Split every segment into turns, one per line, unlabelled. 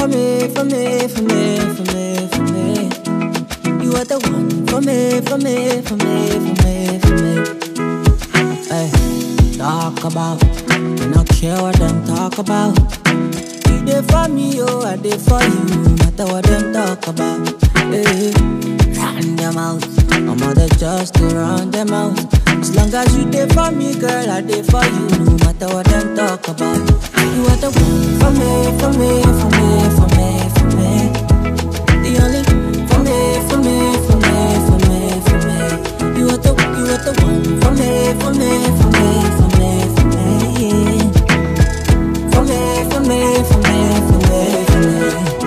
for me, for me, for me, for me, for me. You are the one for me, for me, for me, for me, for me. Hey, talk about, I don't care what them talk about. You there for me, oh, I there for you, no matter what them talk about. Hey, run them out, I'm mother just to run them out. As long as you there for me, girl, I there for you, no matter what them talk about. You are the one for me, for me, for me, for me, for me. The only for me, for me, for me, for me, for me. You are the one for me, for me, for me, for me, for me, yeah. For me, for me, for me, for me, for me.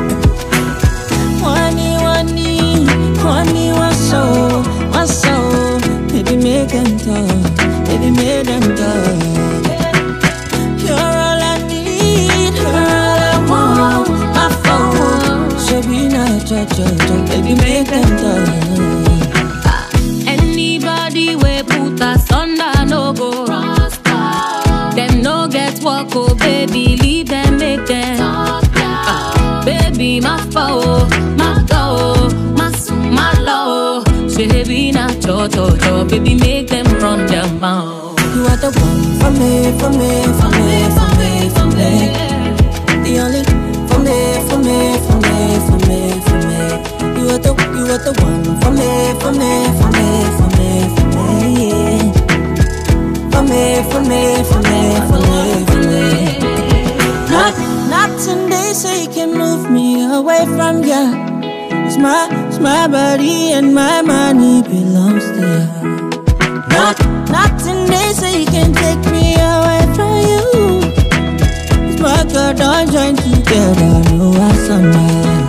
One so, baby make them talk, baby make them talk. You're all I need, you're all I want, my phone. So be not judge, baby make them talk.
Anybody we put us under no go rasta. Them no get work, oh baby leave them make them talk. Baby my phone, my go, my low. Baby not cho, baby make them run their mouth.
You are the one for me, for me, for me, for me, for me. The only for me, for me, for me, for me, for me. You are the one for me, for me, for me, for me, for me, yeah. For me, for me, for me, for me, for me. Nothing they say can move me away from you. It's my body and my money belongs to you. Nothing they say can take me away from you. It's my girl, don't join together, no what's on that.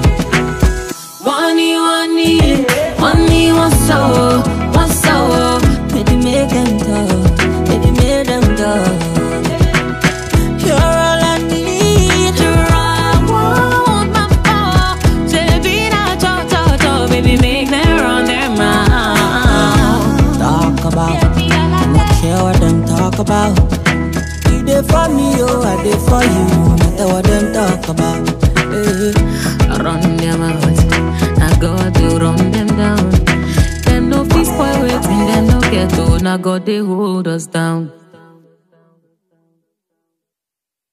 One so. Baby make them talk, baby make them talk. You're all I need, you're all I want, my phone. Baby not baby make them run their mouth. Talk about, I don't care what them talk about. You there for me, oh, I there for you, no matter what them talk about. Hey.
Run them out, I God they run them down. Them no fist boy waiting, them no get to, now God they hold us down.